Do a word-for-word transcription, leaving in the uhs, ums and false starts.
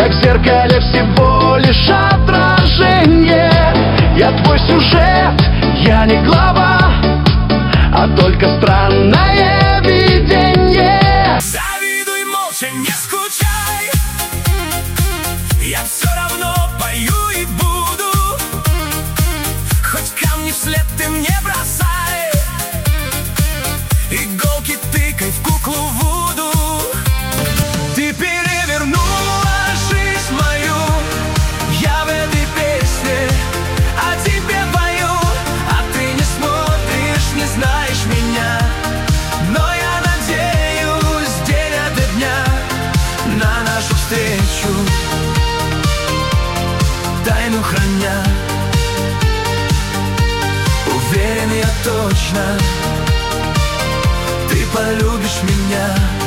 как в зеркале всего лишь отражение. Я твой сюжет, я не глава, а только странное видение. Завидуй молча, не скучай, я все равно пою и буду. Хоть камни вслед ты мне бросай, иголки тыкай в куклу Вуду. Ты перевернула жизнь мою, я в этой песне о тебе пою. А ты не смотришь, не знаешь меня, но я надеюсь день ото дня на нашу встречу, тайну храня. Уверен я точно, ты полюбишь меня.